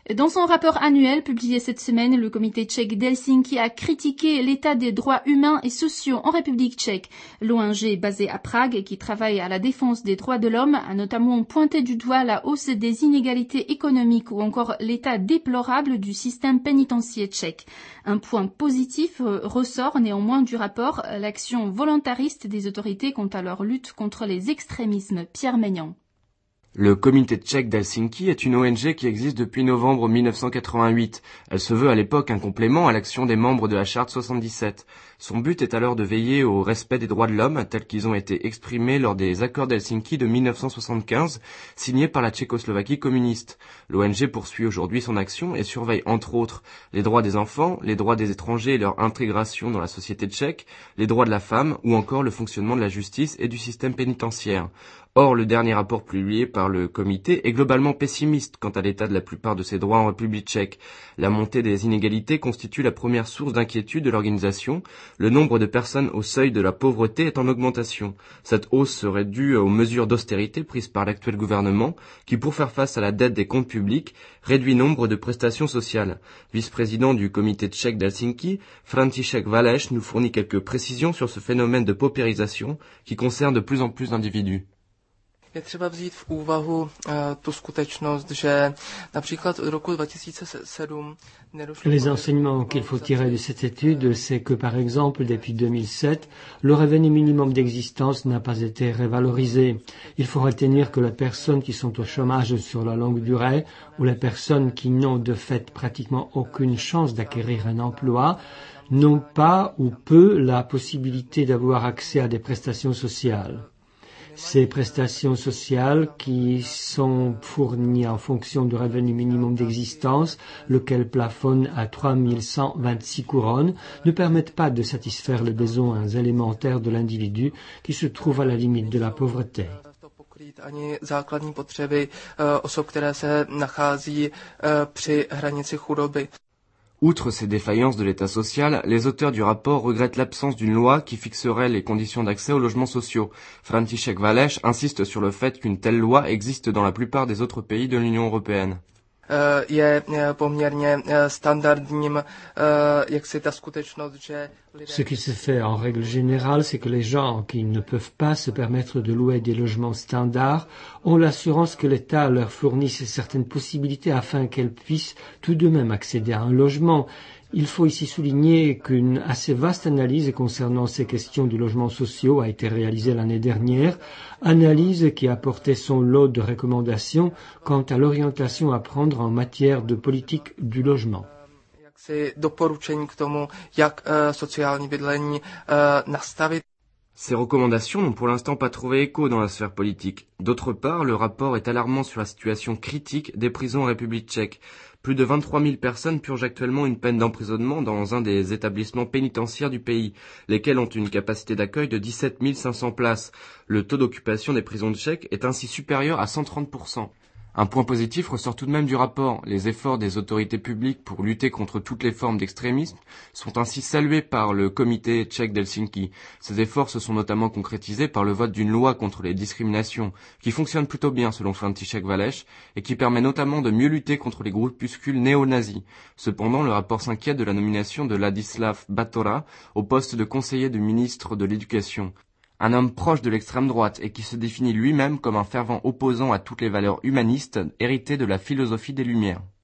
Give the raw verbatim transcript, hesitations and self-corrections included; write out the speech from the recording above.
Dans son rapport annuel publié cette semaine, le comité tchèque d'Helsinki a critiqué l'état des droits humains et sociaux en République tchèque. L'O N G basée à Prague et qui travaille à la défense des droits de l'homme a notamment pointé du doigt la hausse des inégalités économiques ou encore l'état déplorable du système pénitentiaire tchèque. Un point positif ressort néanmoins du rapport, l'action volontariste des autorités quant à leur lutte contre les extrémismes. Pierre Maignan. Le comité tchèque d'Helsinki est une O N G qui existe depuis novembre mille neuf cent quatre-vingt-huit. Elle se veut à l'époque un complément à l'action des membres de la charte soixante-dix-sept. Son but est alors de veiller au respect des droits de l'homme tels qu'ils ont été exprimés lors des accords d'Helsinki de mille neuf cent soixante-quinze, signés par la Tchécoslovaquie communiste. L'O N G poursuit aujourd'hui son action et surveille entre autres les droits des enfants, les droits des étrangers et leur intégration dans la société tchèque, les droits de la femme ou encore le fonctionnement de la justice et du système pénitentiaire. Or, le dernier rapport publié par le comité est globalement pessimiste quant à l'état de la plupart de ces droits en République tchèque. La montée des inégalités constitue la première source d'inquiétude de l'organisation. Le nombre de personnes au seuil de la pauvreté est en augmentation. Cette hausse serait due aux mesures d'austérité prises par l'actuel gouvernement qui, pour faire face à la dette des comptes publics, réduit nombre de prestations sociales. Vice-président du comité tchèque d'Helsinki, František Valeš nous fournit quelques précisions sur ce phénomène de paupérisation qui concerne de plus en plus d'individus. Je třeba vzít v úvahu uh, tu skutečnost, že například od roku dva tisíce sedm nedošlo... Les enseignements qu'il faut tirer de cette étude, c'est que par exemple, depuis deux mille sept, le revenu minimum d'existence n'a pas été révalorisé. Il faut retenir que les personnes qui sont au chômage sur la longue durée ou les personnes qui n'ont de fait pratiquement aucune chance d'acquérir un emploi n'ont pas ou peu la possibilité d'avoir accès à des prestations sociales. Ces prestations sociales qui sont fournies en fonction du revenu minimum d'existence, lequel plafonne à trois mille cent vingt-six couronnes, ne permettent pas de satisfaire les besoins élémentaires de l'individu qui se trouve à la limite de la pauvreté. Ani základní potřeby osob, které se nachází při hranici chudoby. Outre ces défaillances de l'État social, les auteurs du rapport regrettent l'absence d'une loi qui fixerait les conditions d'accès aux logements sociaux. František Valeš insiste sur le fait qu'une telle loi existe dans la plupart des autres pays de l'Union européenne. Je poměrně standardním, jak si ta skutečnost, že... Ce qui se fait en règle générale, c'est que les gens qui ne peuvent pas se permettre de louer des logements standards ont l'assurance que l'État leur fournisse certaines possibilités afin qu'elles puissent tout de même accéder à un logement. Il faut ici souligner qu'une assez vaste analyse concernant ces questions du logement social a été réalisée l'année dernière, analyse qui a apporté son lot de recommandations quant à l'orientation à prendre en matière de politique du logement. Doporučení k tomu, jak sociální bydlení nastavit. Ces recommandations n'ont pour l'instant pas trouvé écho dans la sphère politique. D'autre part, le rapport est alarmant sur la situation critique des prisons en République tchèque. Plus de vingt-trois mille personnes purgent actuellement une peine d'emprisonnement dans un des établissements pénitentiaires du pays, lesquels ont une capacité d'accueil de dix-sept mille cinq cents places. Le taux d'occupation des prisons tchèques est ainsi supérieur à cent trente pour cent. Un point positif ressort tout de même du rapport. Les efforts des autorités publiques pour lutter contre toutes les formes d'extrémisme sont ainsi salués par le comité tchèque d'Helsinki. Ces efforts se sont notamment concrétisés par le vote d'une loi contre les discriminations, qui fonctionne plutôt bien selon František Valeš, et qui permet notamment de mieux lutter contre les groupuscules néo-nazis. Cependant, le rapport s'inquiète de la nomination de Ladislav Batora au poste de conseiller du ministre de l'Éducation. Un homme proche de l'extrême droite et qui se définit lui-même comme un fervent opposant à toutes les valeurs humanistes héritées de la philosophie des Lumières.